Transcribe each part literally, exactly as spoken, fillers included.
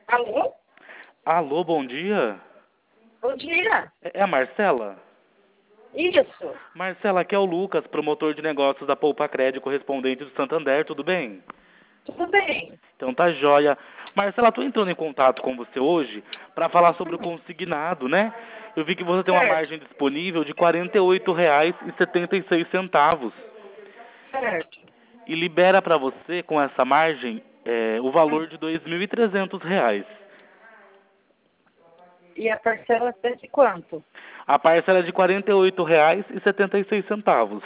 Alô? Alô, bom dia. Bom dia. É é a Marcela? Isso. Marcela, aqui é o Lucas, promotor de negócios da Poupa Crédito, correspondente do Santander, tudo bem? Tudo bem. Então tá joia. Marcela, tô entrando em contato com você hoje para falar sobre o consignado, né? Eu vi que você tem uma Certo. margem disponível de quarenta e oito reais e setenta e seis centavos Certo. e libera para você, com essa margem, é, o valor de dois mil e trezentos reais. E a parcela é de quanto? A parcela é de quarenta e oito reais e setenta e seis centavos.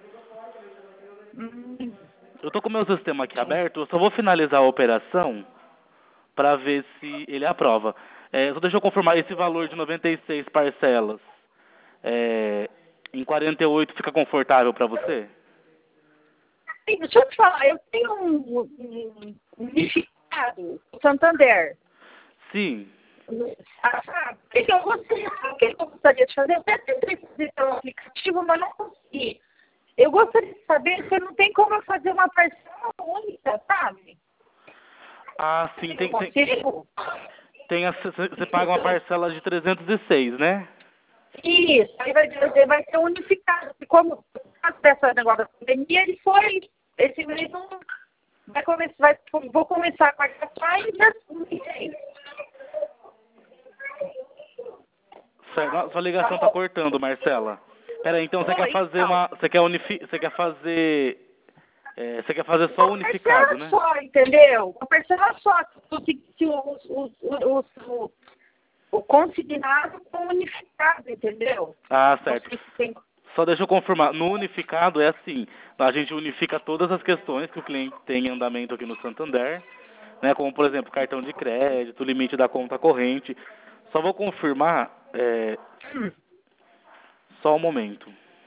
Hum, Eu tô com o meu sistema aqui aberto, eu só vou finalizar a operação para ver se ele aprova. É, só deixa eu confirmar, esse valor de noventa e seis parcelas é, em quarenta e oito fica confortável para você? Sim, deixa eu te falar, eu tenho um, um unificado, o Santander. Sim. Ah, sabe? O que que eu gostaria, o que que eu gostaria de fazer? Eu até tentei fazer pelo aplicativo, mas não consegui. Eu gostaria de saber se não tem como eu fazer uma parcela única, sabe? Ah, sim, Eu tem, tem, consigo? tem a, você você paga uma parcela de trezentos e seis, né? Isso, aí vai, vai vai ser unificado. Porque como por causa dessa negócio da pandemia, ele foi, esse mês não vai começar, vai, vou começar a pagar só ainda mês. Certo, sua ligação tá cortando, Marcela. Pera aí, então você quer Oi, fazer então. uma, você quer unifi, você quer fazer, é, você quer fazer só Uma unificado, parcela né? só, entendeu? Uma parcela só. Se, se o, o, o, o, o consignado com unificado, entendeu? Ah, Não certo. sei se tem. Só deixa eu confirmar. No unificado é assim, a gente unifica todas as questões que o cliente tem em andamento aqui no Santander, né? Como, por exemplo, cartão de crédito, limite da conta corrente. Só vou confirmar, é, Hum. só um momento.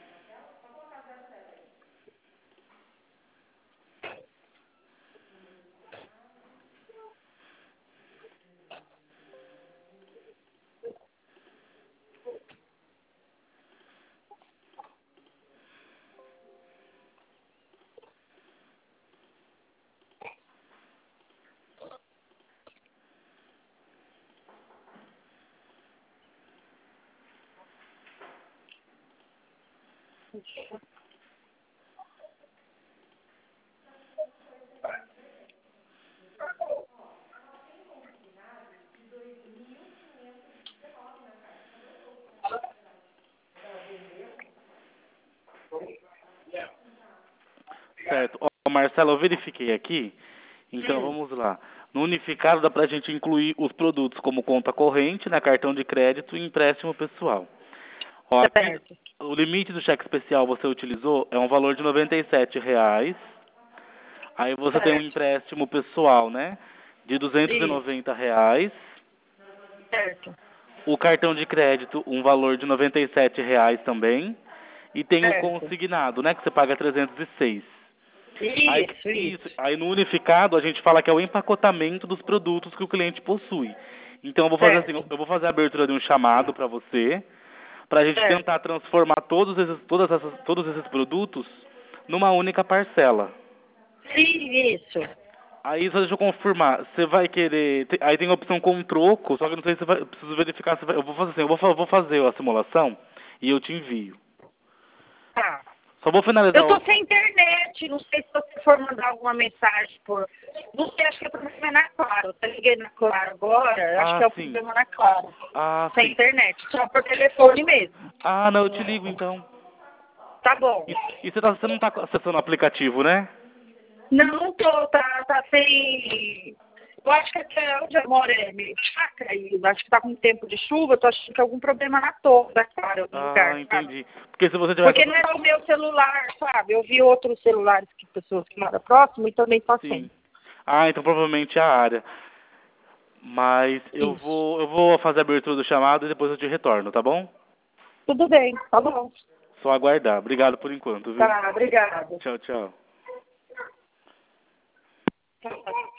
Certo. Ó, Marcelo, eu verifiquei aqui. Então Hum. vamos lá. No unificado dá pra gente incluir os produtos como conta corrente, né, cartão de crédito e empréstimo pessoal. Ó, aqui, Certo. o limite do cheque especial você utilizou é um valor de noventa e sete reais. Aí você tem um Certo. empréstimo pessoal, né, de duzentos e Isso. noventa reais. Certo. O cartão de crédito, um valor de noventa e sete reais também. E tem o Certo. consignado, né, que você paga trezentos e seis. Aí, Isso, isso, isso. aí no unificado a gente fala que é o empacotamento dos produtos que o cliente possui. Então eu vou fazer assim, Certo. eu vou fazer a abertura de um chamado para você, para a gente Certo. tentar transformar todos esses, todas essas, todos esses produtos numa única parcela. Sim, isso. Aí só deixa eu confirmar, você vai querer, te- aí tem a opção com troco, só que eu não sei se você vai, eu preciso verificar se vai, eu vou fazer assim, eu vou, fa- vou fazer a simulação e eu te envio. Tá. Só vou finalizar Eu tô o, sem internet, não sei se você for mandar alguma mensagem por. Não sei, acho que é problema na Claro. Eu até liguei na Claro agora, acho que ah, é o sim, problema na Claro. ah, Sem sim, internet, só por telefone mesmo. ah, não, eu te ligo então. Tá bom. E, e você, tá, você não está acessando o aplicativo, né? Não, não tô, tá, tá sem. Eu acho que até onde eu moro é meio chácara e acho que tá com tempo de chuva, eu tô achando que é algum problema na torre da Claro, em algum Ah, lugar, sabe? entendi. Porque se você tivesse... Porque não era o meu celular, sabe? Eu vi outros celulares que pessoas que moram próximo e também tá sem. Sim. Ah, então provavelmente é a área. Mas eu Isso. vou, eu vou fazer a abertura do chamado e depois eu te retorno, tá bom? Tudo bem, tá bom. Só aguardar. Obrigado por enquanto, viu? Tá, obrigada. Tchau, tchau.